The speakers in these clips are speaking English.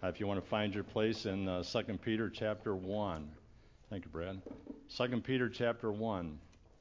If you want to find your place in 2 Peter chapter 1. Thank you, Brad. 2 Peter chapter 1.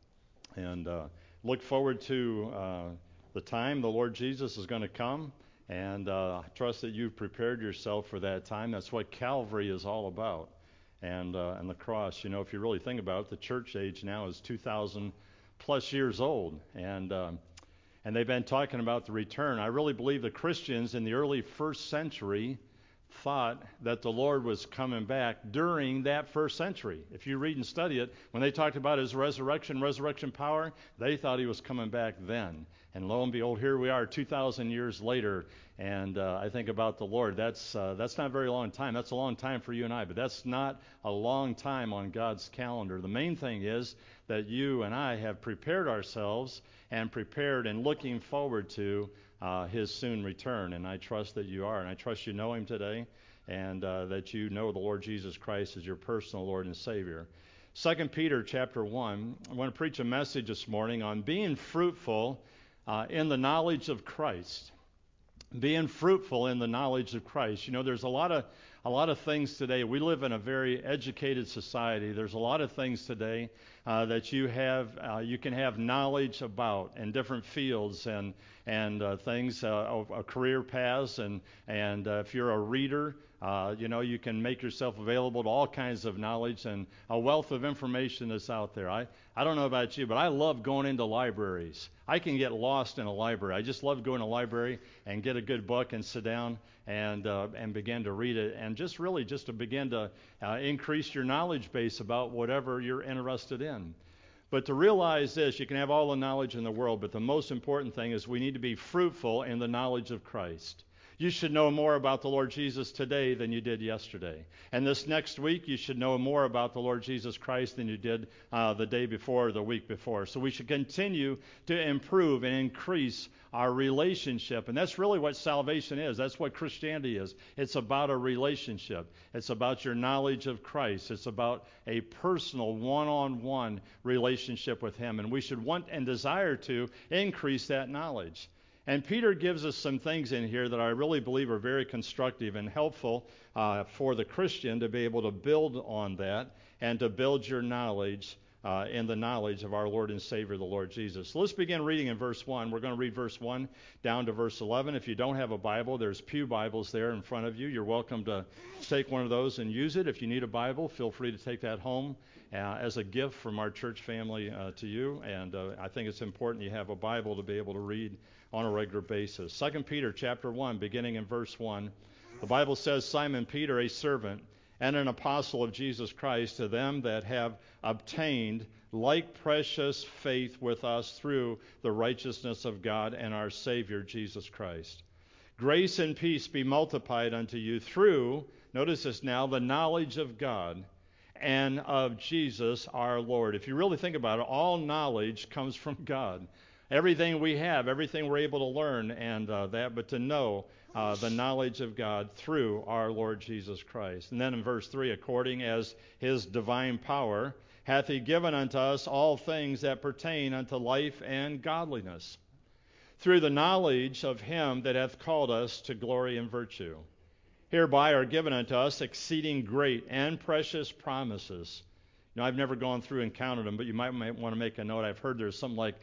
And look forward to the time the Lord Jesus is going to come. And I trust that you've prepared yourself for that time. That's what Calvary is all about. And the cross, if you really think about it, the church age now is 2,000 plus years old. And they've been talking about the return. I really believe the Christians in the early first century thought that the Lord was coming back during that first century. If you read and study it, when they talked about his resurrection power, they thought he was coming back then. And lo and behold, here we are 2,000 years later, and I think about the Lord. That's not a very long time. That's a long time for you and I, but that's not a long time on God's calendar. The main thing is that you and I have prepared ourselves and prepared and looking forward to his soon return, and I trust that you are, and I trust you know him today, and that you know the Lord Jesus Christ as your personal Lord and Savior. 2 Peter chapter 1, I want to preach a message this morning on being fruitful in the knowledge of Christ. Being fruitful in the knowledge of Christ. There's a lot of things today. We live in a very educated society. There's a lot of things today that you can have knowledge about in different fields and things, career paths, and if you're a reader, you can make yourself available to all kinds of knowledge and a wealth of information that's out there. I don't know about you, but I love going into libraries. I can get lost in a library. I just love going to a library and get a good book and sit down and begin to read it, and just to begin to increase your knowledge base about whatever you're interested in. But to realize this, you can have all the knowledge in the world, but the most important thing is we need to be fruitful in the knowledge of Christ. You should know more about the Lord Jesus today than you did yesterday. And this next week, you should know more about the Lord Jesus Christ than you did the day before or the week before. So we should continue to improve and increase our relationship. And that's really what salvation is. That's what Christianity is. It's about a relationship. It's about your knowledge of Christ. It's about a personal one-on-one relationship with Him. And we should want and desire to increase that knowledge. And Peter gives us some things in here that I really believe are very constructive and helpful for the Christian to be able to build on that and to build your knowledge in the knowledge of our Lord and Savior, the Lord Jesus. So let's begin reading in verse 1. We're going to read verse 1 down to verse 11. If you don't have a Bible, there's pew Bibles there in front of you. You're welcome to take one of those and use it. If you need a Bible, feel free to take that home as a gift from our church family to you. And I think it's important you have a Bible to be able to read on a regular basis. 2 Peter chapter 1, beginning in verse 1, the Bible says, Simon Peter, a servant and an apostle of Jesus Christ, to them that have obtained like precious faith with us through the righteousness of God and our Savior Jesus Christ. Grace and peace be multiplied unto you through, notice this now, the knowledge of God and of Jesus our Lord. If you really think about it, all knowledge comes from God. Everything we have, everything we're able to learn, and but to know the knowledge of God through our Lord Jesus Christ. And then in verse 3, according as His divine power hath He given unto us all things that pertain unto life and godliness, through the knowledge of Him that hath called us to glory and virtue. Hereby are given unto us exceeding great and precious promises. I've never gone through and counted them, but you might want to make a note. I've heard there's something like,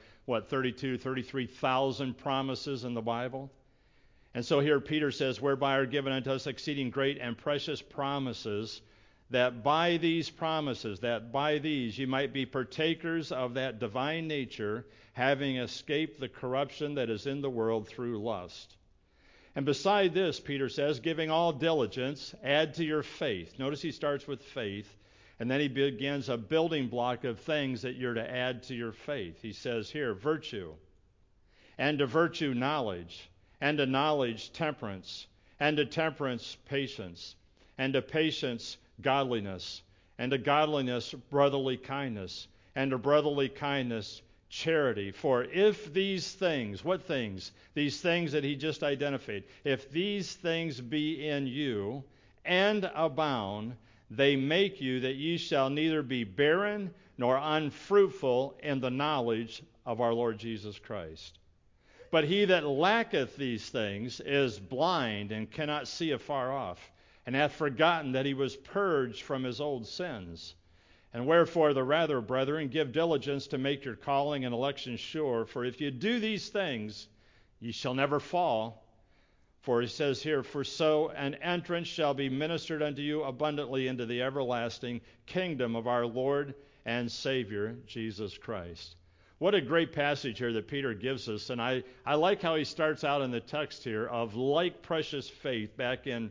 33,000 promises in the Bible? And so here Peter says, whereby are given unto us exceeding great and precious promises, that by these you might be partakers of that divine nature, having escaped the corruption that is in the world through lust. And beside this, Peter says, giving all diligence, add to your faith. Notice he starts with faith. And then he begins a building block of things that you're to add to your faith. He says here, virtue, and to virtue knowledge, and to knowledge temperance, and to temperance patience, and to patience godliness, and to godliness brotherly kindness, and to brotherly kindness charity. For if these things, what things? These things that he just identified. If these things be in you and abound, they make you that ye shall neither be barren nor unfruitful in the knowledge of our Lord Jesus Christ. But he that lacketh these things is blind and cannot see afar off, and hath forgotten that he was purged from his old sins. And wherefore the rather, brethren, give diligence to make your calling and election sure. For if you do these things, ye shall never fall. For he says here, for so an entrance shall be ministered unto you abundantly into the everlasting kingdom of our Lord and Savior, Jesus Christ. What a great passage here that Peter gives us. And I like how he starts out in the text here of like precious faith back in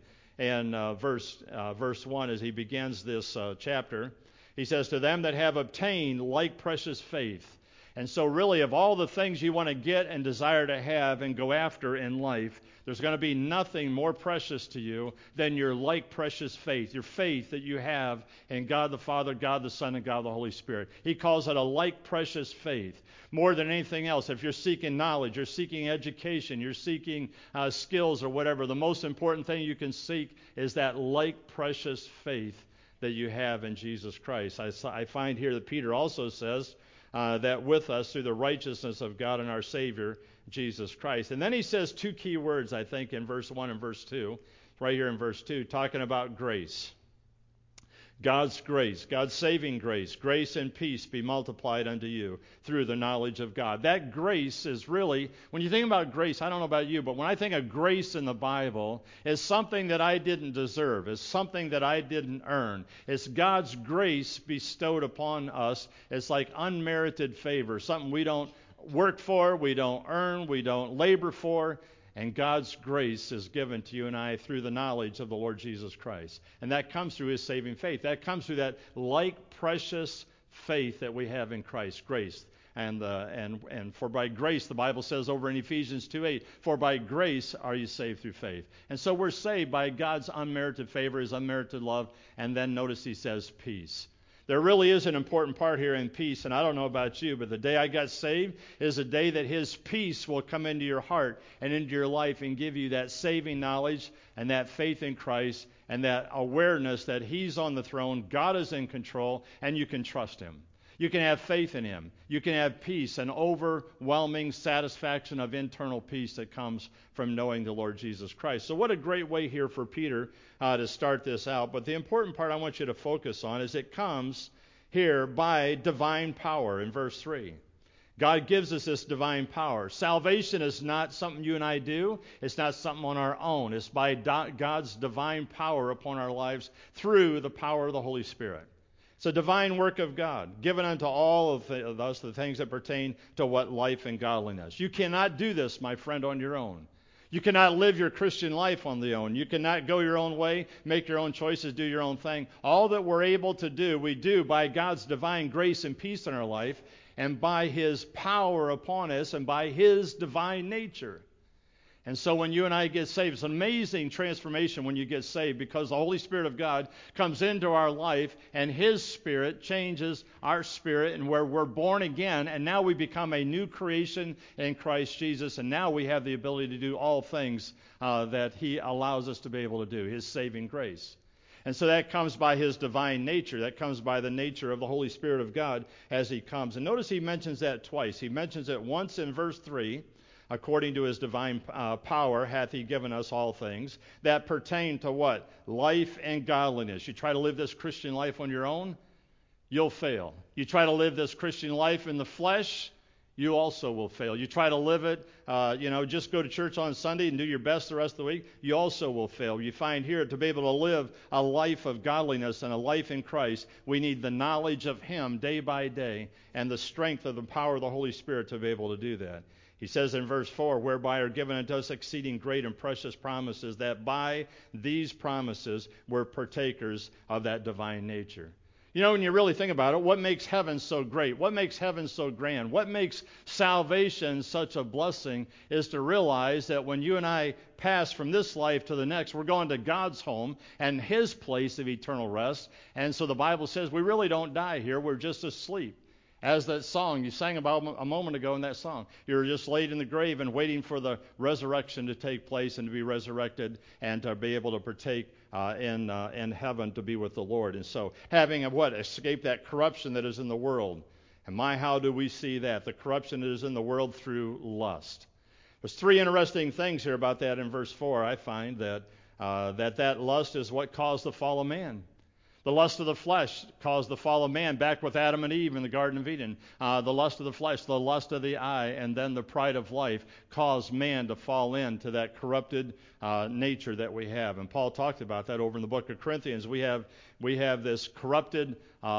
verse 1 as he begins this chapter. He says, to them that have obtained like precious faith. And so really of all the things you want to get and desire to have and go after in life, there's going to be nothing more precious to you than your like precious faith, your faith that you have in God the Father, God the Son, and God the Holy Spirit. He calls it a like precious faith. More than anything else, if you're seeking knowledge, you're seeking education, you're seeking skills or whatever, the most important thing you can seek is that like precious faith that you have in Jesus Christ. I find here that Peter also says that with us through the righteousness of God and our Savior, Jesus Christ. And then he says two key words, I think, in verse 1 and verse 2, right here in verse 2, talking about grace. God's grace, God's saving grace, grace and peace be multiplied unto you through the knowledge of God. That grace is really, when you think about grace, I don't know about you, but when I think of grace in the Bible, it's something that I didn't deserve. It's something that I didn't earn. It's God's grace bestowed upon us. It's like unmerited favor, something we don't work for, we don't earn, we don't labor for. And God's grace is given to you and I through the knowledge of the Lord Jesus Christ. And that comes through his saving faith. That comes through that like precious faith that we have in Christ, grace. And for by grace, the Bible says over in Ephesians 2:8, for by grace are you saved through faith. And so we're saved by God's unmerited favor, his unmerited love. And then notice he says peace. There really is an important part here in peace, and I don't know about you, but the day I got saved is a day that his peace will come into your heart and into your life and give you that saving knowledge and that faith in Christ and that awareness that he's on the throne, God is in control, and you can trust him. You can have faith in him. You can have peace, an overwhelming satisfaction of internal peace that comes from knowing the Lord Jesus Christ. So what a great way here for Peter to start this out. But the important part I want you to focus on is it comes here by divine power in verse 3. God gives us this divine power. Salvation is not something you and I do. It's not something on our own. It's by God's divine power upon our lives through the power of the Holy Spirit. It's a divine work of God, given unto all of us the things that pertain to what life and godliness. You cannot do this, my friend, on your own. You cannot live your Christian life on your own. You cannot go your own way, make your own choices, do your own thing. All that we're able to do, we do by God's divine grace and peace in our life, and by his power upon us, and by his divine nature. And so when you and I get saved, it's an amazing transformation when you get saved because the Holy Spirit of God comes into our life and his Spirit changes our spirit and where we're born again and now we become a new creation in Christ Jesus and now we have the ability to do all things that he allows us to be able to do, his saving grace. And so that comes by his divine nature. That comes by the nature of the Holy Spirit of God as he comes. And notice he mentions that twice. He mentions it once in verse 3. According to his divine power hath he given us all things that pertain to what? Life and godliness. You try to live this Christian life on your own, you'll fail. You try to live this Christian life in the flesh, you also will fail. You try to live it, just go to church on Sunday and do your best the rest of the week, you also will fail. You find here to be able to live a life of godliness and a life in Christ, we need the knowledge of him day by day and the strength of the power of the Holy Spirit to be able to do that. He says in verse 4, whereby are given unto us exceeding great and precious promises, that by these promises we're partakers of that divine nature. You know, when you really think about it, what makes heaven so great? What makes heaven so grand? What makes salvation such a blessing is to realize that when you and I pass from this life to the next, we're going to God's home and his place of eternal rest. And so the Bible says we really don't die here. We're just asleep. As that song you sang about a moment ago in that song. You're just laid in the grave and waiting for the resurrection to take place and to be resurrected and to be able to partake in heaven to be with the Lord. And so having escaped that corruption that is in the world. And how do we see that? The corruption that is in the world through lust. There's three interesting things here about that in verse 4. I find that that lust is what caused the fall of man. The lust of the flesh caused the fall of man back with Adam and Eve in the Garden of Eden. The lust of the flesh, the lust of the eye, and then the pride of life caused man to fall into that corrupted nature that we have. And Paul talked about that over in the book of Corinthians. We have this corrupted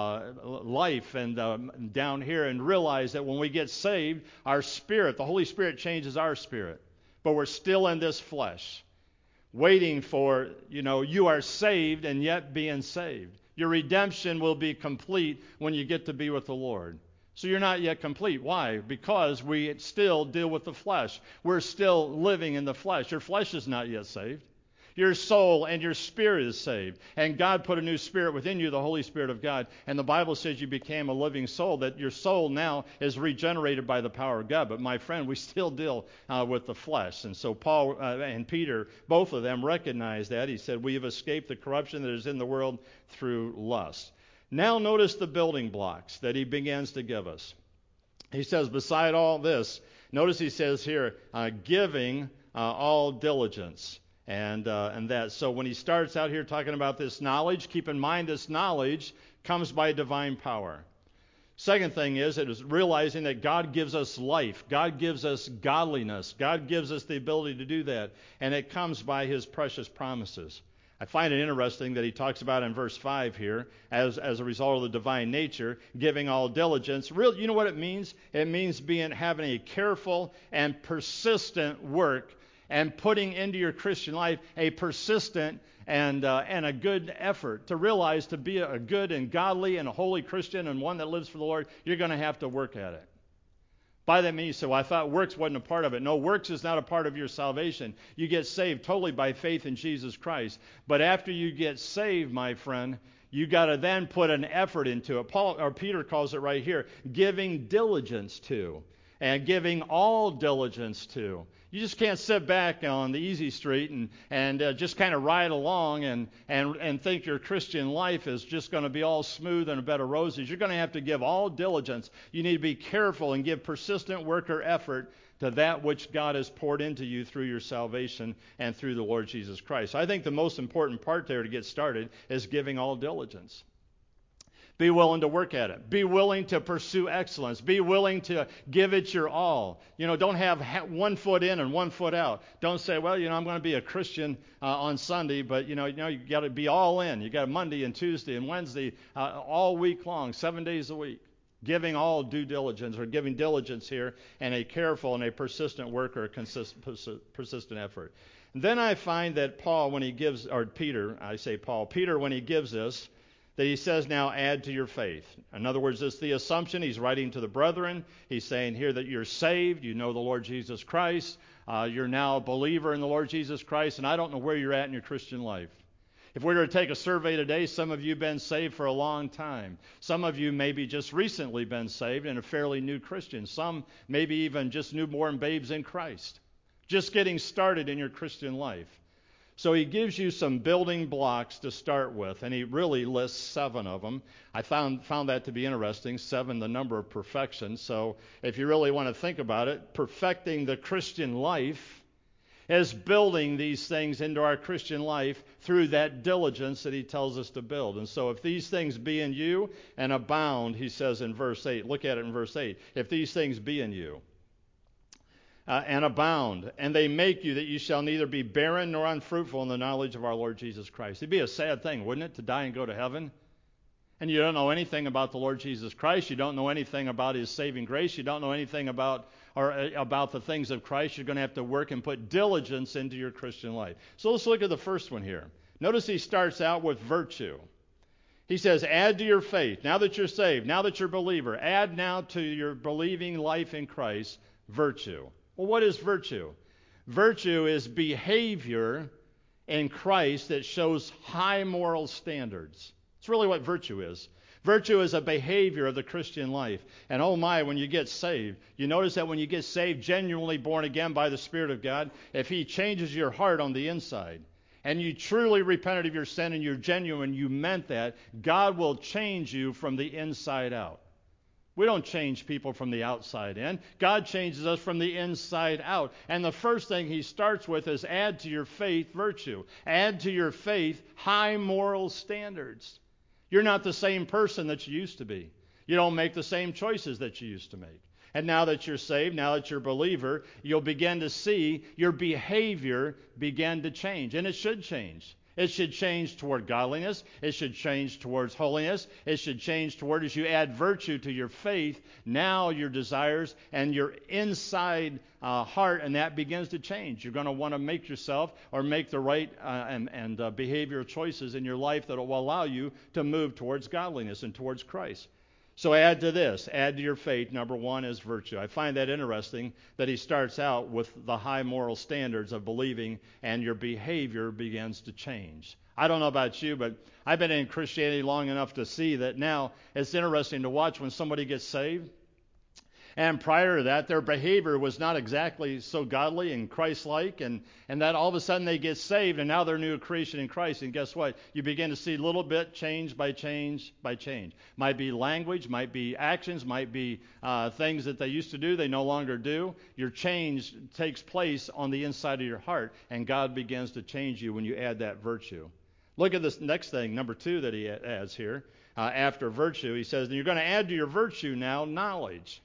life and down here, and realize that when we get saved, our spirit, the Holy Spirit changes our spirit. But we're still in this flesh, waiting for, you are saved and yet being saved. Your redemption will be complete when you get to be with the Lord. So you're not yet complete. Why? Because we still deal with the flesh. We're still living in the flesh. Your flesh is not yet saved. Your soul and your spirit is saved. And God put a new spirit within you, the Holy Spirit of God. And the Bible says you became a living soul, that your soul now is regenerated by the power of God. But my friend, we still deal with the flesh. And so Paul and Peter, both of them recognized that. He said, we have escaped the corruption that is in the world through lust. Now notice the building blocks that he begins to give us. He says, beside all this, notice he says here, giving all diligence. And that. So when he starts out here talking about this knowledge, keep in mind this knowledge comes by divine power. Second thing is, it is realizing that God gives us life. God gives us godliness. God gives us the ability to do that. And it comes by his precious promises. I find it interesting that he talks about in verse 5 here, as a result of the divine nature, giving all diligence. You know what it means? It means having a careful and persistent work, and putting into your Christian life a persistent and a good effort. To realize to be a good and godly and a holy Christian and one that lives for the Lord, you're going to have to work at it. By that means, so I thought works wasn't a part of it. No, works is not a part of your salvation. You get saved totally by faith in Jesus Christ. But after you get saved, my friend, you got to then put an effort into it. Peter calls it right here, giving diligence to, and giving all diligence to. You just can't sit back on the easy street and just kind of ride along and think your Christian life is just going to be all smooth and a bed of roses. You're going to have to give all diligence. You need to be careful and give persistent work or effort to that which God has poured into you through your salvation and through the Lord Jesus Christ. So I think the most important part there to get started is giving all diligence. Be willing to work at it. Be willing to pursue excellence. Be willing to give it your all. Don't have 1 foot in and 1 foot out. Don't say, well, I'm going to be a Christian on Sunday, but you got to be all in. You got Monday and Tuesday and Wednesday all week long, 7 days a week. Giving all due diligence, or giving diligence here, and a careful and a persistent work, or a persistent effort. And then I find that Peter, when he gives this, that he says now add to your faith. In other words, it's the assumption. He's writing to the brethren. He's saying here that you're saved. You know the Lord Jesus Christ. You're now a believer in the Lord Jesus Christ. And I don't know where you're at in your Christian life. If we were to take a survey today, some of you have been saved for a long time. Some of you maybe just recently been saved and are fairly new Christians. Some maybe even just newborn babes in Christ. Just getting started in your Christian life. So he gives you some building blocks to start with, and he really lists 7 of them. I found that to be interesting, 7, the number of perfection. So if you really want to think about it, perfecting the Christian life is building these things into our Christian life through that diligence that he tells us to build. And so if these things be in you and abound, he says in verse 8, look at it in verse 8, if these things be in you, and abound, and they make you that you shall neither be barren nor unfruitful in the knowledge of our Lord Jesus Christ. It'd be a sad thing, wouldn't it, to die and go to heaven? And you don't know anything about the Lord Jesus Christ. You don't know anything about his saving grace. You don't know anything about the things of Christ. You're going to have to work and put diligence into your Christian life. So let's look at the first one here. Notice he starts out with virtue. He says, add to your faith. Now that you're saved, now that you're a believer, add now to your believing life in Christ virtue. Well, what is virtue? Virtue is behavior in Christ that shows high moral standards. It's really what virtue is. Virtue is a behavior of the Christian life. And oh my, when you get saved, you notice that when you get saved, genuinely born again by the Spirit of God, if he changes your heart on the inside, and you truly repented of your sin and you're genuine, you meant that, God will change you from the inside out. We don't change people from the outside in. God changes us from the inside out. And the first thing he starts with is add to your faith virtue. Add to your faith high moral standards. You're not the same person that you used to be. You don't make the same choices that you used to make. And now that you're saved, now that you're a believer, you'll begin to see your behavior begin to change. And it should change. It should change toward godliness. It should change towards holiness. It should change toward, as you add virtue to your faith, now your desires and your inside heart, and that begins to change. You're going to want to make yourself or make the right and behavioral choices in your life that will allow you to move towards godliness and towards Christ. So add to this, add to your faith, number one is virtue. I find that interesting that he starts out with the high moral standards of believing and your behavior begins to change. I don't know about you, but I've been in Christianity long enough to see that now it's interesting to watch when somebody gets saved. And prior to that, their behavior was not exactly so godly and Christ-like, and that all of a sudden they get saved, and now they're new creation in Christ. And guess what? You begin to see a little bit change by change by change. Might be language, might be actions, might be things that they used to do, they no longer do. Your change takes place on the inside of your heart, and God begins to change you when you add that virtue. Look at this next thing, number two, that he adds here. After virtue, he says, you're going to add to your virtue now knowledge.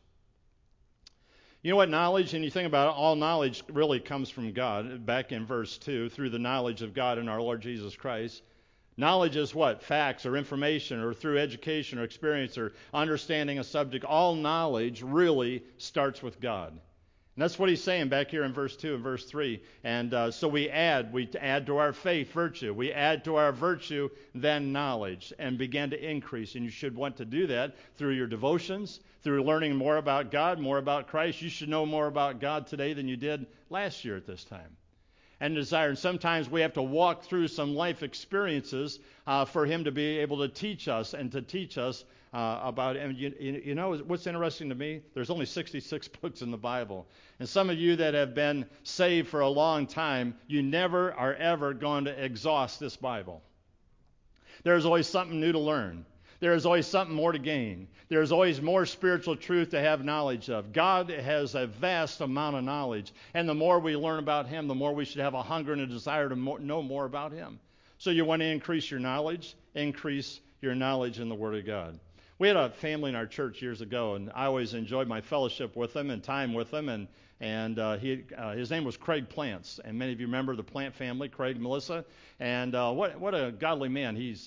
You know what knowledge, and you think about it, all knowledge really comes from God. Back in verse 2, through the knowledge of God and our Lord Jesus Christ. Knowledge is what? Facts or information or through education or experience or understanding a subject. All knowledge really starts with God. And that's what he's saying back here in verse 2 and verse 3. And so we add to our faith virtue. We add to our virtue then knowledge and begin to increase. And you should want to do that through your devotions, through learning more about God, more about Christ. You should know more about God today than you did last year at this time. And desire. And sometimes we have to walk through some life experiences for him to be able to teach us and to teach us about it. And you know what's interesting to me? There's only 66 books in the Bible. And some of you that have been saved for a long time, you never are ever going to exhaust this Bible. There's always something new to learn. There is always something more to gain. There's always more spiritual truth to have knowledge of. God has a vast amount of knowledge. And the more we learn about him, the more we should have a hunger and a desire to know more about him. So you want to increase your knowledge in the Word of God. We had a family in our church years ago, and I always enjoyed my fellowship with them and time with them. And his name was Craig Plants, and many of you remember the Plant family, Craig, Melissa. And what a godly man. He's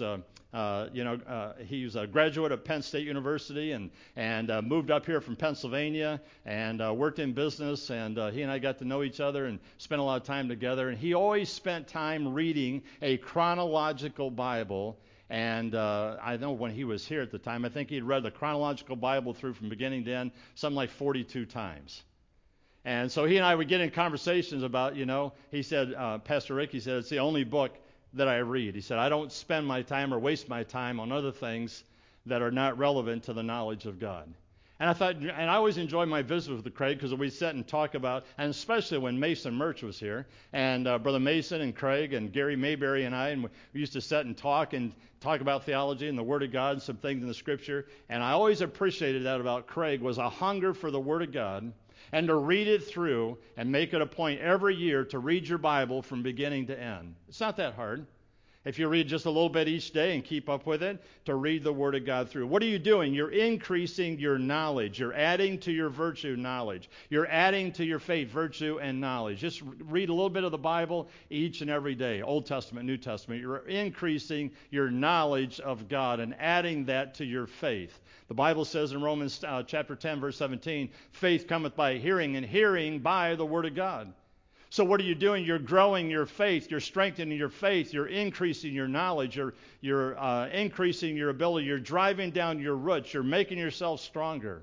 a graduate of Penn State University and moved up here from Pennsylvania and worked in business. And he and I got to know each other and spent a lot of time together. And he always spent time reading a chronological Bible. And I know when he was here at the time, I think he'd read the chronological Bible through from beginning to end, something like 42 times. And so he and I would get in conversations about, he said, Pastor Rick, he said, it's the only book that I read. He said, I don't spend my time or waste my time on other things that are not relevant to the knowledge of God. And I thought, and I always enjoy my visits with Craig because we sit and talk about, and especially when Mason Murch was here, and Brother Mason and Craig and Gary Mayberry and I, and we used to sit and talk about theology and the Word of God and some things in the Scripture. And I always appreciated that about Craig was a hunger for the Word of God and to read it through and make it a point every year to read your Bible from beginning to end. It's not that hard. If you read just a little bit each day and keep up with it, to read the Word of God through. What are you doing? You're increasing your knowledge. You're adding to your virtue knowledge. You're adding to your faith virtue and knowledge. Just read a little bit of the Bible each and every day, Old Testament, New Testament. You're increasing your knowledge of God and adding that to your faith. The Bible says in Romans chapter 10, verse 17, faith cometh by hearing, and hearing by the Word of God. So what are you doing? You're growing your faith. You're strengthening your faith. You're increasing your knowledge. You're increasing your ability. You're driving down your roots. You're making yourself stronger.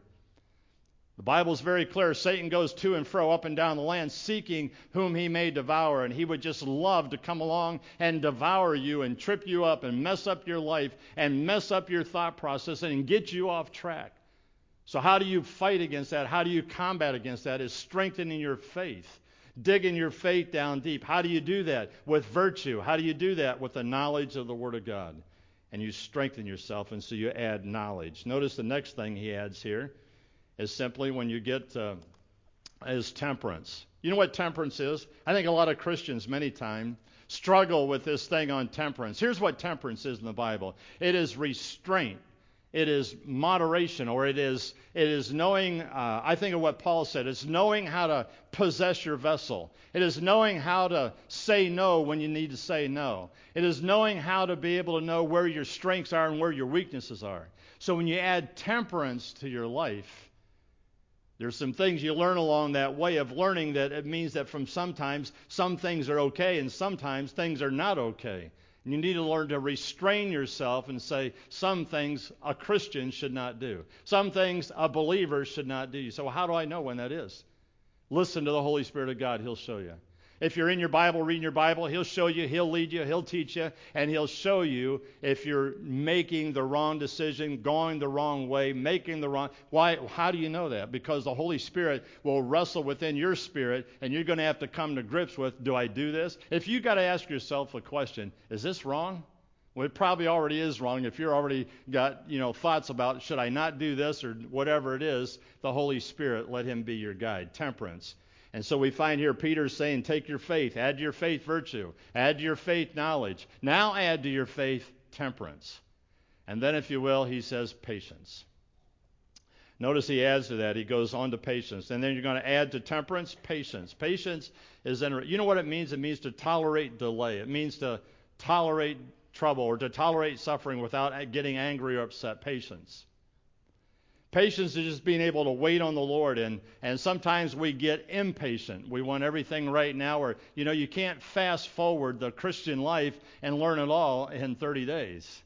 The Bible is very clear. Satan goes to and fro up and down the land seeking whom he may devour. And he would just love to come along and devour you and trip you up and mess up your life and mess up your thought process and get you off track. So how do you fight against that? How do you combat against that? Is strengthening your faith. Digging your faith down deep. How do you do that? With virtue. How do you do that? With the knowledge of the Word of God. and you strengthen yourself, and so you add knowledge. Notice the next thing he adds here is simply when you get is temperance. You know what temperance is? I think a lot of Christians many times struggle with this thing on temperance. Here's what temperance is in the Bible. It is restraint. It is moderation, or it is knowing, I think of what Paul said, it's knowing how to possess your vessel. It is knowing how to say no when you need to say no. It is knowing how to be able to know where your strengths are and where your weaknesses are. So when you add temperance to your life, there's some things you learn along that way of learning that it means that from sometimes some things are okay and sometimes things are not okay. And you need to learn to restrain yourself and say some things a Christian should not do. Some things a believer should not do. So how do I know when that is? Listen to the Holy Spirit of God. He'll show you. If you're in your Bible, reading your Bible, He'll show you, He'll lead you, He'll teach you, and He'll show you if you're making the wrong decision, going the wrong way, making the wrong... Why? How do you know that? Because the Holy Spirit will wrestle within your spirit, and you're going to have to come to grips with, do I do this? If you got to ask yourself a question, is this wrong? Well, it probably already is wrong. If you're already got, thoughts about, should I not do this or whatever it is, the Holy Spirit, let Him be your guide. Temperance. And so we find here Peter saying, take your faith, add to your faith virtue, add to your faith knowledge. Now add to your faith temperance. And then, if you will, he says patience. Notice he adds to that. He goes on to patience. And then you're going to add to temperance, patience. Patience is, you know what it means? It means to tolerate delay. It means to tolerate trouble or to tolerate suffering without getting angry or upset. Patience. Patience is just being able to wait on the Lord, and sometimes we get impatient. We want everything right now, or, you can't fast forward the Christian life and learn it all in 30 days.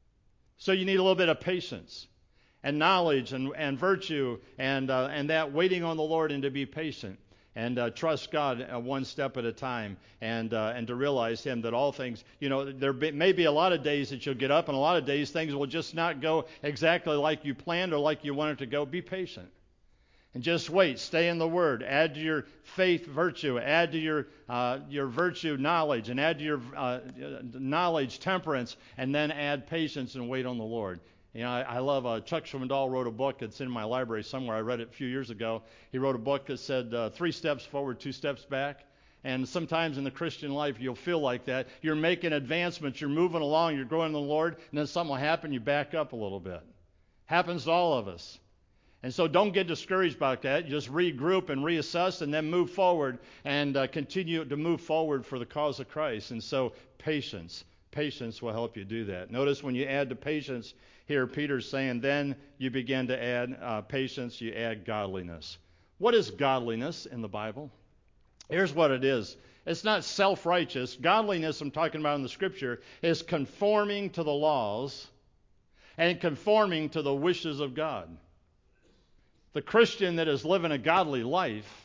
So you need a little bit of patience and knowledge and virtue and that waiting on the Lord and to be patient and trust God one step at a time and to realize Him that all things, there may be a lot of days that you'll get up and a lot of days things will just not go exactly like you planned or like you wanted to go. Be patient and just wait. Stay in the Word. Add to your faith virtue. Add to your virtue knowledge, and add to your knowledge temperance, and then add patience and wait on the Lord. I love Chuck Swindoll wrote a book. It's in my library somewhere. I read it a few years ago. He wrote a book that said 3 steps forward, 2 steps back. And sometimes in the Christian life, you'll feel like that. You're making advancements. You're moving along. You're growing in the Lord. And then something will happen. You back up a little bit. Happens to all of us. And so don't get discouraged about that. Just regroup and reassess and then move forward and continue to move forward for the cause of Christ. And so patience. Patience will help you do that. Notice when you add to patience, here Peter's saying, then you begin to add patience, you add godliness. What is godliness in the Bible? Here's what it is. It's not self-righteous. Godliness, I'm talking about in the Scripture, is conforming to the laws and conforming to the wishes of God. The Christian that is living a godly life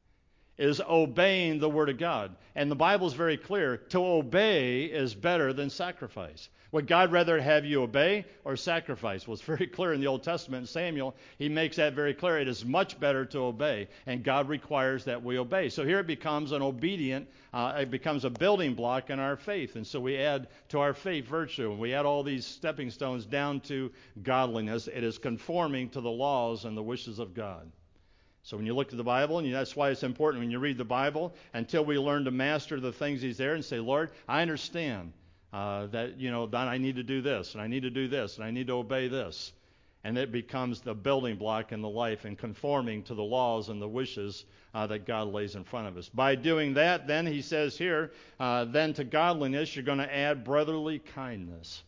is obeying the Word of God. And the Bible is very clear. To obey is better than sacrifice. Would God rather have you obey or sacrifice? Well, it's very clear in the Old Testament. In Samuel, he makes that very clear. It is much better to obey, and God requires that we obey. So here it becomes an obedient, it becomes a building block in our faith. And so we add to our faith virtue, and we add all these stepping stones down to godliness. It is conforming to the laws and the wishes of God. So when you look at the Bible, and that's why it's important when you read the Bible, until we learn to master the things He's there and say, Lord, I understand that I need to do this, and I need to do this, and I need to obey this. And it becomes the building block in the life and conforming to the laws and the wishes that God lays in front of us. By doing that, then he says here, then to godliness you're going to add brotherly kindness.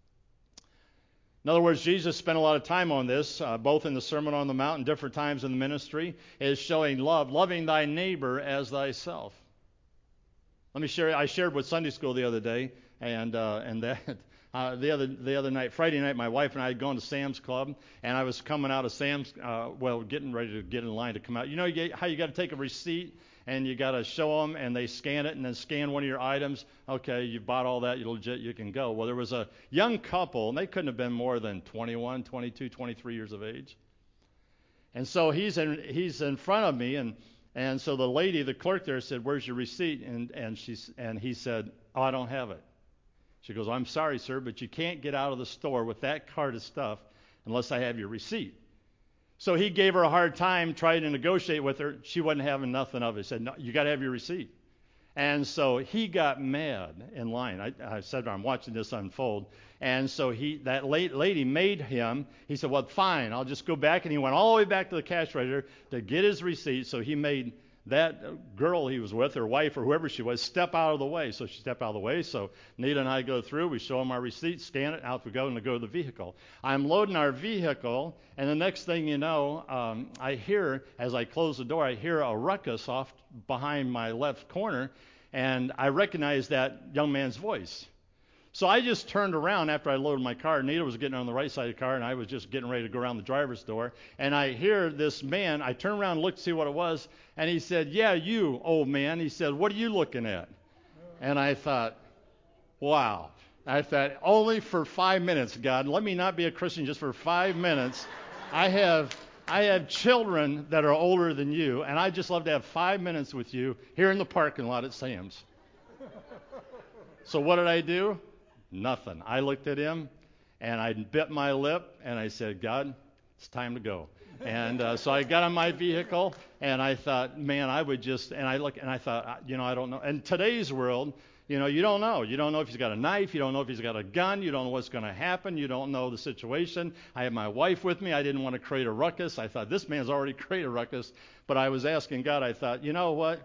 In other words, Jesus spent a lot of time on this, both in the Sermon on the Mount and different times in the ministry, is showing love, loving thy neighbor as thyself. Let me share. I shared with Sunday school the other day, and that the other night, Friday night, my wife and I had gone to Sam's Club, and I was coming out of Sam's, getting ready to get in line to come out. You know how you got to take a receipt and you got to show them, and they scan it, and then scan one of your items. Okay, you bought all that, you're legit, you can go. Well, there was a young couple, and they couldn't have been more than 21, 22, 23 years of age. And so he's in front of me, and so the lady, the clerk there, said, "Where's your receipt?" And he said, "Oh, I don't have it." She goes, I'm sorry, sir, but you can't get out of the store with that cart of stuff unless I have your receipt. So he gave her a hard time, tried to negotiate with her. She wasn't having nothing of it. He said, no, you got to have your receipt. And so he got mad in line. I said, I'm watching this unfold. And so that lady made him. He said, well, fine, I'll just go back. And he went all the way back to the cash register to get his receipt. So he made that girl he was with, her wife or whoever she was, step out of the way. So she stepped out of the way. So Nita and I go through. We show him our receipt, scan it, out we go, and we go to the vehicle. I'm loading our vehicle, and the next thing you know, I hear, as I close the door, I hear a ruckus off behind my left corner, and I recognize that young man's voice. So I just turned around after I loaded my car. Nita was getting on the right side of the car, and I was just getting ready to go around the driver's door. And I hear this man. I turn around and look to see what it was. And he said, yeah, you, old man. He said, what are you looking at? And I thought, wow. I thought, only for 5 minutes, God. Let me not be a Christian just for 5 minutes. I have children that are older than you, and I'd just love to have 5 minutes with you here in the parking lot at Sam's. So what did I do? Nothing. I looked at him, and I bit my lip, and I said, God, it's time to go. And so I got on my vehicle, and I thought, man, I would just, and I look, and I thought, I don't know. In today's world, you don't know. You don't know if he's got a knife. You don't know if he's got a gun. You don't know what's going to happen. You don't know the situation. I had my wife with me. I didn't want to create a ruckus. I thought, this man's already created a ruckus. But I was asking God, I thought, you know what?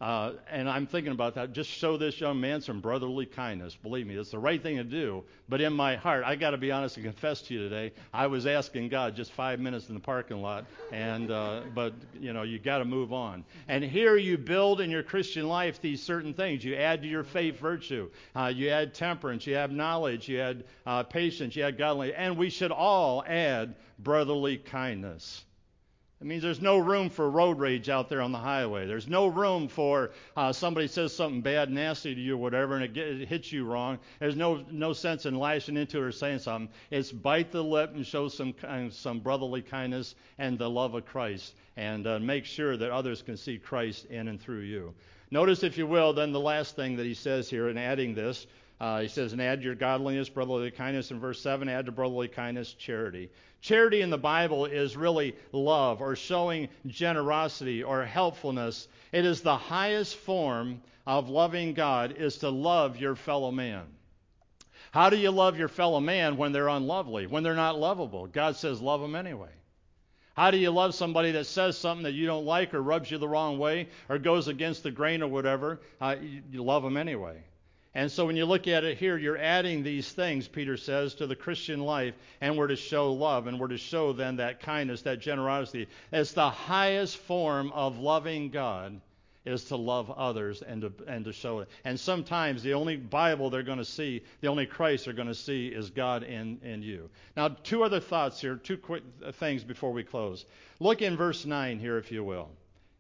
And I'm thinking about that. Just show this young man some brotherly kindness. Believe me, it's the right thing to do. But in my heart, I got to be honest and confess to you today, I was asking God just 5 minutes in the parking lot. And but you got to move on. And here you build in your Christian life these certain things. You add to your faith virtue. You add temperance. You add knowledge. You add patience. You add godliness. And we should all add brotherly kindness. It means there's no room for road rage out there on the highway. There's no room for somebody says something bad, nasty to you or whatever, and it hits you wrong. There's no sense in lashing into it or saying something. It's bite the lip and show some brotherly kindness and the love of Christ, and make sure that others can see Christ in and through you. Notice, if you will, then the last thing that he says here in adding this, he says, and add your godliness, brotherly kindness. In verse 7, add to brotherly kindness charity. Charity in the Bible is really love or showing generosity or helpfulness. It is the highest form of loving God, is to love your fellow man. How do you love your fellow man when they're unlovely, when they're not lovable? God says love them anyway. How do you love somebody that says something that you don't like or rubs you the wrong way or goes against the grain or whatever? You love them anyway. And so when you look at it here, you're adding these things, Peter says, to the Christian life, and we're to show love, and we're to show then that kindness, that generosity. It's the highest form of loving God, is to love others and to show it. And sometimes the only Bible they're going to see, the only Christ they're going to see is God in you. Now, two other thoughts here, two quick things before we close. Look in verse 9 here, if you will.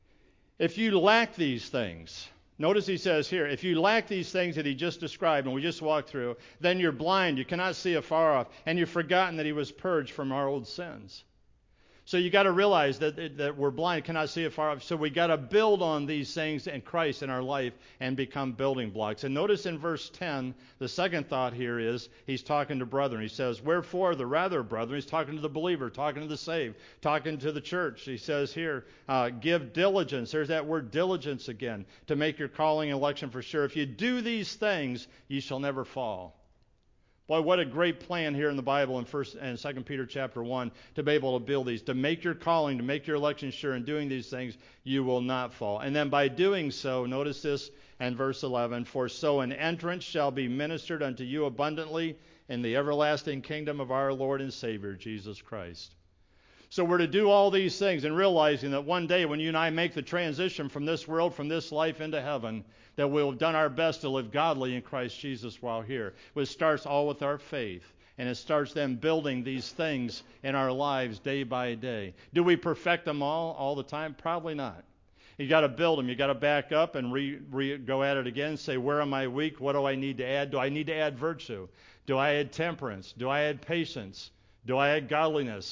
If you lack these things, notice he says here, if you lack these things that he just described and we just walked through, then you're blind, you cannot see afar off, and you've forgotten that he was purged from our old sins. So you got to realize that we're blind, cannot see afar off. So we got to build on these things in Christ in our life and become building blocks. And notice in verse 10, the second thought here is he's talking to brethren. He says, wherefore the rather, brethren, he's talking to the believer, talking to the saved, talking to the church. He says here, give diligence. There's that word diligence again, to make your calling and election for sure. If you do these things, you shall never fall. Boy, what a great plan here in the Bible in 1 and 2 Peter chapter 1 to be able to build these, to make your calling, to make your election sure. In doing these things, you will not fall. And then by doing so, notice this in verse 11, for so an entrance shall be ministered unto you abundantly in the everlasting kingdom of our Lord and Savior, Jesus Christ. So we're to do all these things and realizing that one day when you and I make the transition from this world, from this life into heaven, that we'll have done our best to live godly in Christ Jesus while here. It starts all with our faith. And it starts then building these things in our lives day by day. Do we perfect them all the time? Probably not. You got to build them. You got to back up and go at it again. Say, where am I weak? What do I need to add? Do I need to add virtue? Do I add temperance? Do I add patience? Do I add godliness?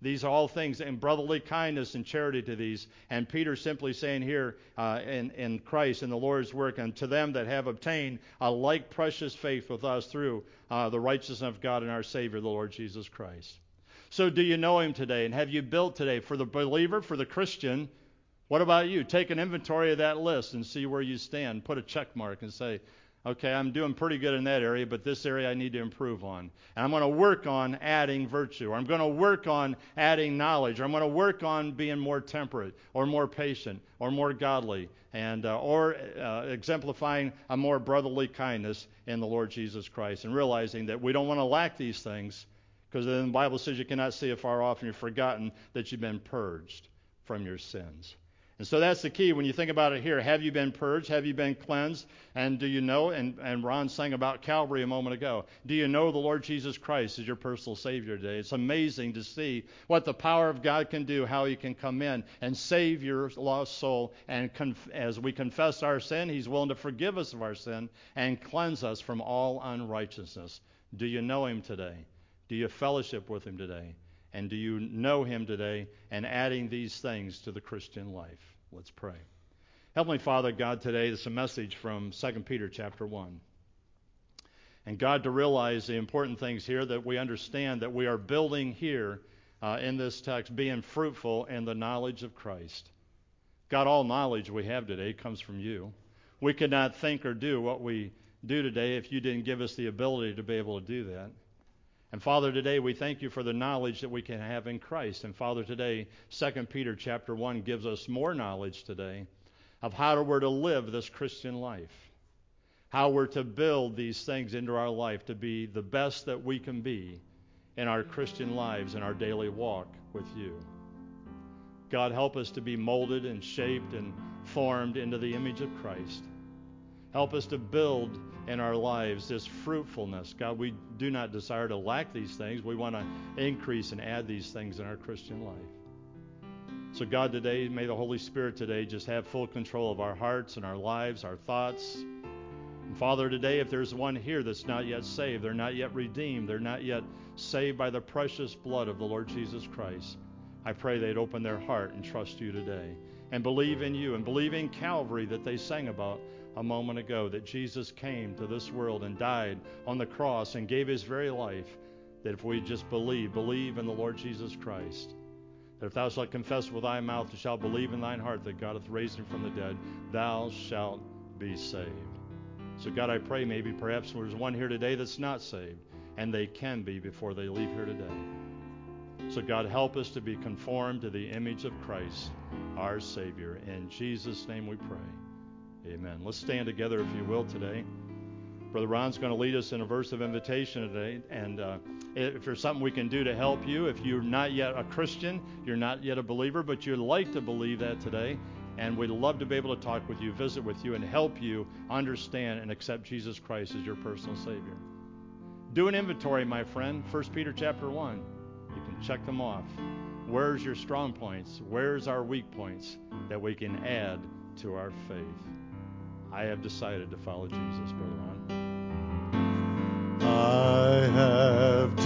These are all things, and brotherly kindness and charity to these. And Peter simply saying here in Christ, in the Lord's work, and to them that have obtained a like precious faith with us through the righteousness of God and our Savior, the Lord Jesus Christ. So do you know Him today? And have you built today? For the believer, for the Christian, what about you? Take an inventory of that list and see where you stand. Put a check mark and say, okay, I'm doing pretty good in that area, but this area I need to improve on. And I'm going to work on adding virtue. Or I'm going to work on adding knowledge. Or I'm going to work on being more temperate or more patient or more godly and or exemplifying a more brotherly kindness in the Lord Jesus Christ, and realizing that we don't want to lack these things, because then the Bible says you cannot see afar off, and you've forgotten that you've been purged from your sins. And so that's the key when you think about it here. Have you been purged? Have you been cleansed? And do you know, and Ron sang about Calvary a moment ago, do you know the Lord Jesus Christ is your personal Savior today? It's amazing to see what the power of God can do, how He can come in and save your lost soul. And as we confess our sin, He's willing to forgive us of our sin and cleanse us from all unrighteousness. Do you know Him today? Do you fellowship with Him today? And do you know Him today, and adding these things to the Christian life? Let's pray. Heavenly Father, God, today this is a message from 2 Peter chapter 1. And God, to realize the important things here, that we understand that we are building here in this text, being fruitful in the knowledge of Christ. God, all knowledge we have today comes from You. We could not think or do what we do today if You didn't give us the ability to be able to do that. And Father, today we thank You for the knowledge that we can have in Christ. And Father, today 2 Peter chapter 1 gives us more knowledge today of how we're to live this Christian life, how we're to build these things into our life to be the best that we can be in our Christian lives and our daily walk with You. God, help us to be molded and shaped and formed into the image of Christ. Help us to build in our lives this fruitfulness. God, we do not desire to lack these things. We want to increase and add these things in our Christian life. So God, today, may the Holy Spirit today just have full control of our hearts and our lives, our thoughts. And Father, today, if there's one here that's not yet saved, they're not yet redeemed, they're not yet saved by the precious blood of the Lord Jesus Christ, I pray they'd open their heart and trust You today and believe in You and believe in Calvary that they sang about a moment ago, that Jesus came to this world and died on the cross and gave His very life, that if we just believe in the Lord Jesus Christ, that if thou shalt confess with thy mouth and shalt believe in thine heart that God hath raised Him from the dead, thou shalt be saved. So God, I pray maybe perhaps there's one here today that's not saved, and they can be before they leave here today. So God, help us to be conformed to the image of Christ, our Savior. In Jesus' name we pray. Amen. Let's stand together, if you will, today. Brother Ron's going to lead us in a verse of invitation today. And if there's something we can do to help you, if you're not yet a Christian, you're not yet a believer, but you'd like to believe that today, and we'd love to be able to talk with you, visit with you, and help you understand and accept Jesus Christ as your personal Savior. Do an inventory, my friend. 1 Peter chapter 1. You can check them off. Where's your strong points? Where's our weak points that we can add to our faith? I have decided to follow Jesus, Brother Ron. I have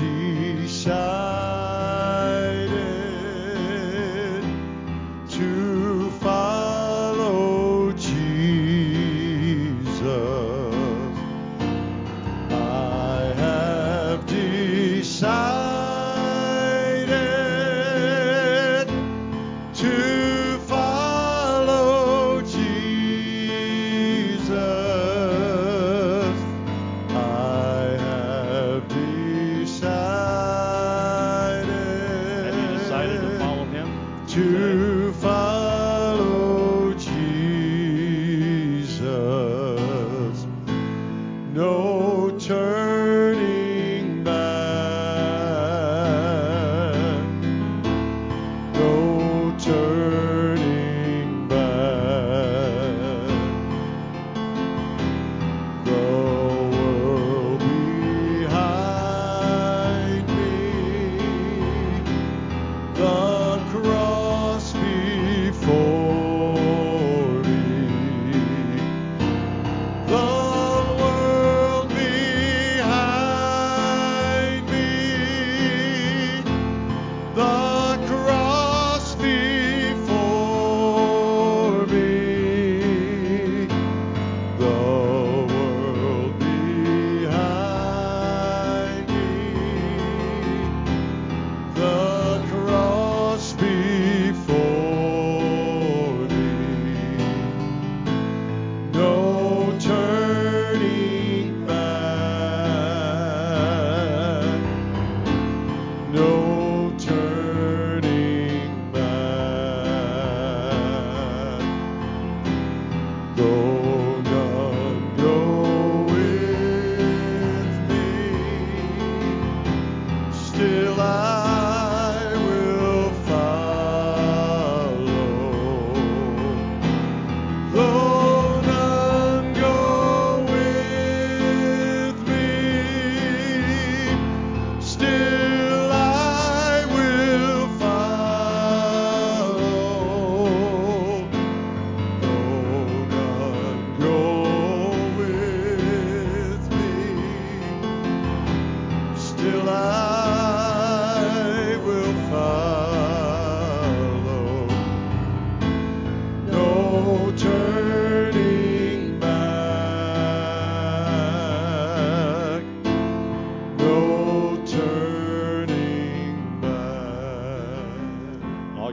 decided to follow Jesus. I have decided to follow Jesus.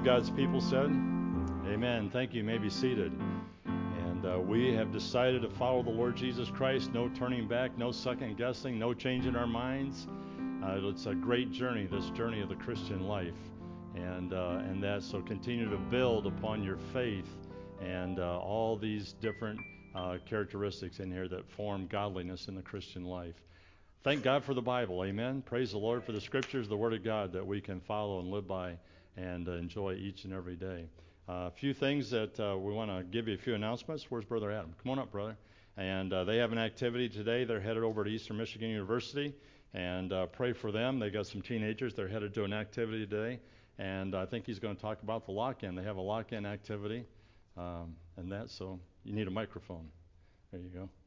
God's people said? Amen. Thank you. You may be seated. And we have decided to follow the Lord Jesus Christ. No turning back, no second guessing, no changing our minds. It's a great journey, this journey of the Christian life. And that, so continue to build upon your faith and all these different characteristics in here that form godliness in the Christian life. Thank God for the Bible. Amen. Praise the Lord for the Scriptures, the Word of God that we can follow and live by and enjoy each and every day. A few things that we want to give you a few announcements. Where's Brother Adam? Come on up, brother. And they have an activity today. They're headed over to Eastern Michigan University, and pray for them. They got some teenagers. They're headed to an activity today, and I think he's going to talk about the lock-in. They have a lock-in activity, and that. So you need a microphone. There you go.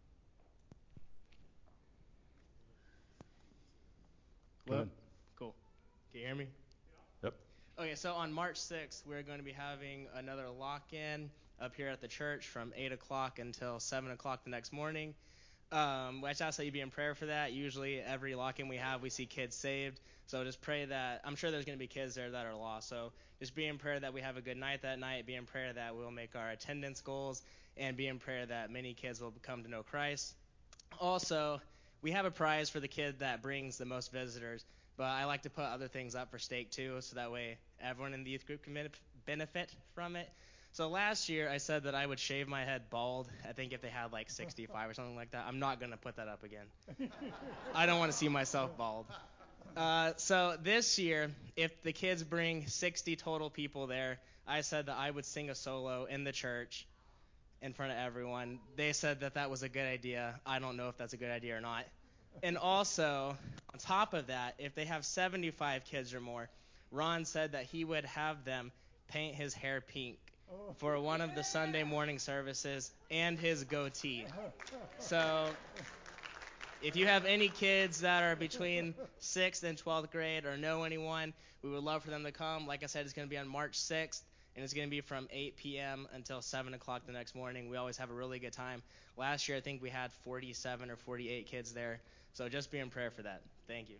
Hello? Cool. Can you hear me? Yep. Okay, so on March 6th, we're going to be having another lock-in up here at the church from 8 o'clock until 7 o'clock the next morning. I just ask that you be in prayer for that. Usually every lock-in we have, we see kids saved. So just pray that, I'm sure there's going to be kids there that are lost. So just be in prayer that we have a good night that night. Be in prayer that we'll make our attendance goals. And be in prayer that many kids will come to know Christ. Also, we have a prize for the kid that brings the most visitors, but I like to put other things up for stake too, so that way everyone in the youth group can benefit from it. So last year I said that I would shave my head bald. I think if they had like 65 or something like that. I'm not going to put that up again. I don't want to see myself bald. So this year, if the kids bring 60 total people there, I said that I would sing a solo in the church in front of everyone. They said that that was a good idea. I don't know if that's a good idea or not. And also, on top of that, if they have 75 kids or more, Ron said that he would have them paint his hair pink for one of the Sunday morning services and his goatee. So if you have any kids that are between 6th and 12th grade or know anyone, we would love for them to come. Like I said, it's going to be on March 6th. And it's going to be from 8 p.m. until 7 o'clock the next morning. We always have a really good time. Last year, I think we had 47 or 48 kids there. So just be in prayer for that. Thank you.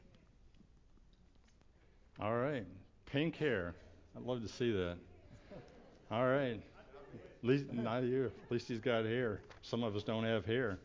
All right. Pink hair. I'd love to see that. All right. At least, not you. At least he's got hair. Some of us don't have hair.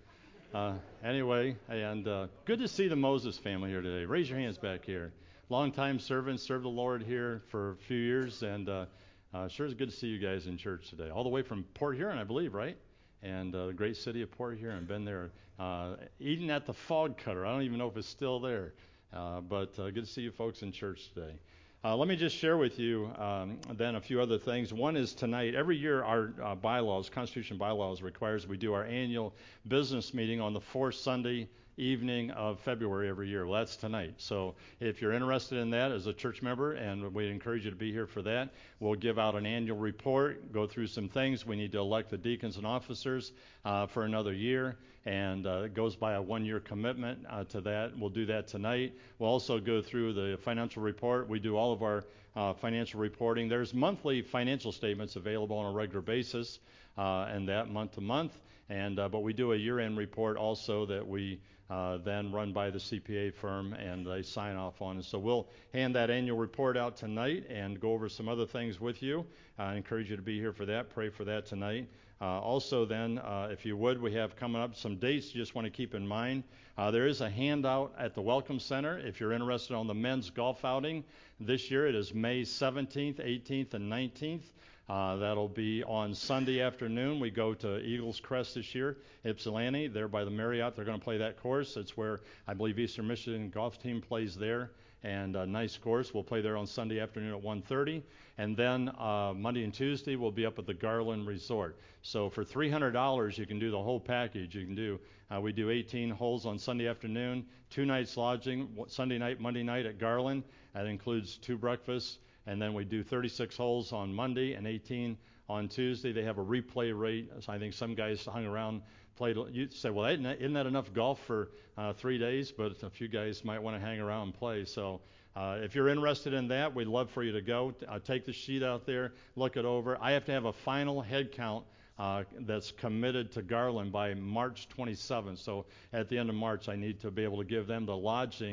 Anyway, and good to see the Moses family here today. Raise your hands back here. Long-time servants, served the Lord here for a few years, and sure is good to see you guys in church today. All the way from Port Huron, I believe, right? And the great city of Port Huron. Been there eating at the Fog Cutter. I don't even know if it's still there. But good to see you folks in church today. Let me just share with you then a few other things. One is tonight. Every year our bylaws, Constitution bylaws, requires we do our annual business meeting on the fourth Sunday evening of February every year. Well, that's tonight. So if you're interested in that as a church member, and we encourage you to be here for that, we'll give out an annual report, go through some things. We need to elect the deacons and officers for another year, and it goes by a one-year commitment to that. We'll do that tonight. We'll also go through the financial report. We do all of our financial reporting. There's monthly financial statements available on a regular basis, and that month to month. And but we do a year-end report also that we then run by the CPA firm, and they sign off on it. So we'll hand that annual report out tonight and go over some other things with you. I encourage you to be here for that. Pray for that tonight. Also then, if you would, we have coming up some dates you just want to keep in mind. There is a handout at the Welcome Center if you're interested on the men's golf outing. This year it is May 17th, 18th, and 19th. That'll be on Sunday afternoon. We go to Eagles Crest this year, Ypsilanti. They're by the Marriott. They're going to play that course. It's where I believe Eastern Michigan golf team plays there. And a nice course. We'll play there on Sunday afternoon at 1:30. And then Monday and Tuesday we'll be up at the Garland Resort. So for $300 you can do the whole package. You can do we do 18 holes on Sunday afternoon, 2 nights lodging, Sunday night, Monday night at Garland. That includes 2 breakfasts. And then we do 36 holes on Monday and 18 on Tuesday. They have a replay rate. So I think some guys hung around, played. You say, well, isn't that enough golf for 3 days? But a few guys might want to hang around and play. So if you're interested in that, we'd love for you to go. Take the sheet out there, look it over. I have to have a final head count that's committed to Garland by March 27th. So at the end of March, I need to be able to give them the lodging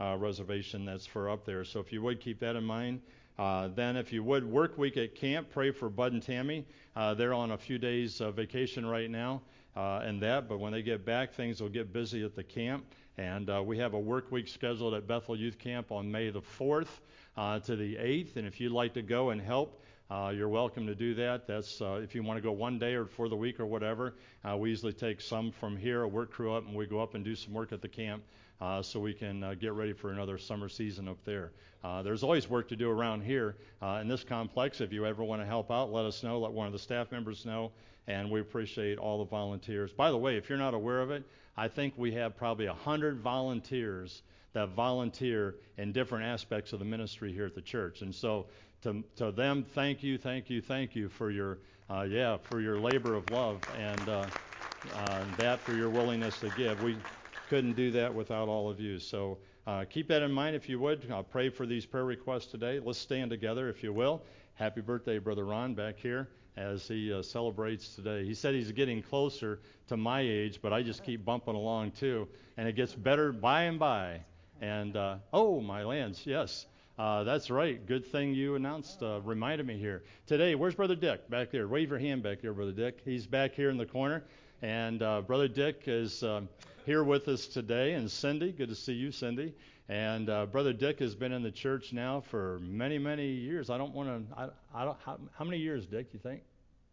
reservation that's for up there. So if you would keep that in mind. Then if you would, work week at camp, pray for Bud and Tammy. They're on a few days vacation right now but when they get back, things will get busy at the camp. And we have a work week scheduled at Bethel Youth Camp on May the 4th to the 8th. And if you'd like to go and help, you're welcome to do that. That's if you want to go one day or for the week or whatever. We usually take some from here, a work crew up, and we go up and do some work at the camp so we can get ready for another summer season up there. There's always work to do around here in this complex. If you ever want to help out, let us know. Let one of the staff members know. And we appreciate all the volunteers. By the way, if you're not aware of it, I think we have probably 100 volunteers that volunteer in different aspects of the ministry here at the church. And so to them, thank you for your for your labor of love and that for your willingness to give. We couldn't do that without all of you. So keep that in mind if you would. I'll pray for these prayer requests today. Let's stand together if you will. Happy birthday, Brother Ron, back here as he celebrates today. He said he's getting closer to my age, but I just keep bumping along too, and it gets better by and by. And oh, my lands, yes, that's right. Good thing you announced, reminded me here. Today, where's Brother Dick back there? Wave your hand back there, Brother Dick. He's back here in the corner, and Brother Dick is here with us today. And Cindy, good to see you, Cindy. And Brother Dick has been in the church now for many, many years. I don't want to. How many years, Dick? You think?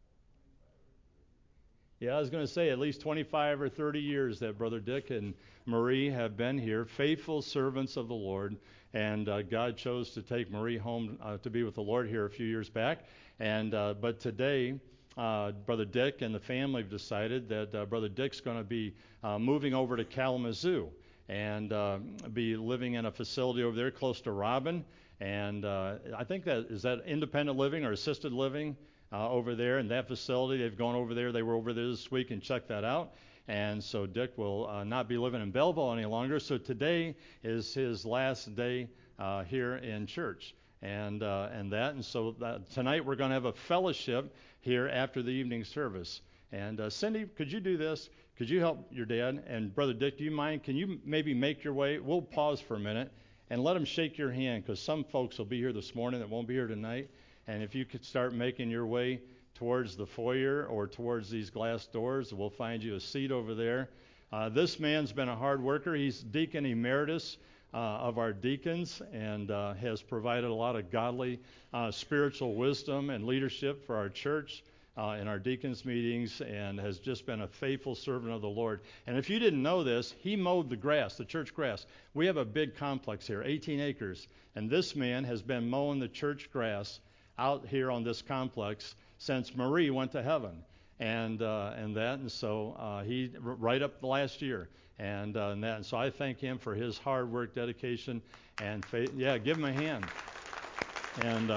Yeah, I was going to say at least 25 or 30 years that Brother Dick and Marie have been here, faithful servants of the Lord. And God chose to take Marie home to be with the Lord here a few years back. And but today, Brother Dick and the family have decided that Brother Dick's going to be moving over to Kalamazoo and be living in a facility over there close to Robin. And I think is that independent living or assisted living over there in that facility. They've gone over there. They were over there this week and checked that out. And so Dick will not be living in Belleville any longer. So today is his last day here in church. And so tonight we're going to have a fellowship here after the evening service. And Cindy, could you do this? Could you help your dad? And Brother Dick, do you mind? Can you maybe make your way? We'll pause for a minute and let him shake your hand, because some folks will be here this morning that won't be here tonight. And if you could start making your way towards the foyer or towards these glass doors, we'll find you a seat over there. This man's been a hard worker. He's deacon emeritus of our deacons and has provided a lot of godly spiritual wisdom and leadership for our church in our deacons meetings, and has just been a faithful servant of the Lord. And if you didn't know this, he mowed the grass, the church grass. We have a big complex here, 18 acres, and this man has been mowing the church grass out here on this complex since Marie went to heaven, and so he right up the last year, and so I thank him for his hard work, dedication, and faith. Yeah, give him a hand. And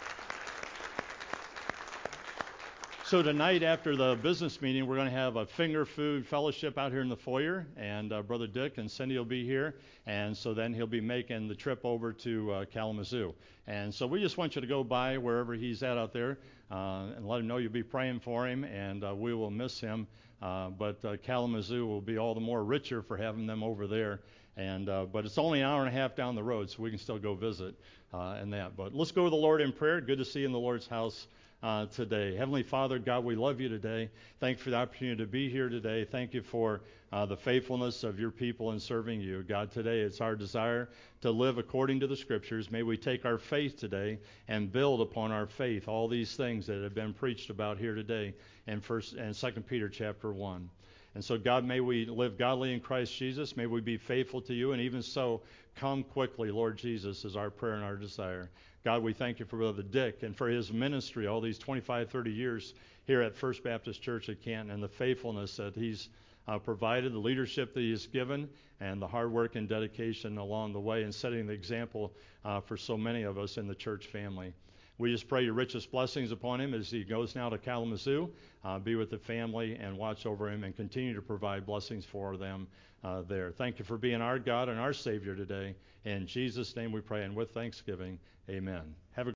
so tonight after the business meeting, we're going to have a finger food fellowship out here in the foyer, and Brother Dick and Cindy will be here, and so then he'll be making the trip over to Kalamazoo. And so we just want you to go by wherever he's at out there and let him know you'll be praying for him, and we will miss him. But Kalamazoo will be all the more richer for having them over there. And but it's only an hour and a half down the road, so we can still go visit and that. But let's go to the Lord in prayer. Good to see you in the Lord's house today. Heavenly Father, God, we love you today. Thank you for the opportunity to be here today. Thank you for the faithfulness of your people in serving you. God, today it's our desire to live according to the Scriptures. May we take our faith today and build upon our faith all these things that have been preached about here today in 1 and 2 Peter chapter 1. And so, God, may we live godly in Christ Jesus. May we be faithful to you. And even so, come quickly, Lord Jesus, is our prayer and our desire. God, we thank you for Brother Dick and for his ministry all these 25, 30 years here at First Baptist Church at Canton, and the faithfulness that he's provided, the leadership that he has given, and the hard work and dedication along the way, and setting the example for so many of us in the church family. We just pray your richest blessings upon him as he goes now to Kalamazoo. Be with the family and watch over him and continue to provide blessings for them there. Thank you for being our God and our Savior today. In Jesus' name we pray, and with thanksgiving, amen. Have a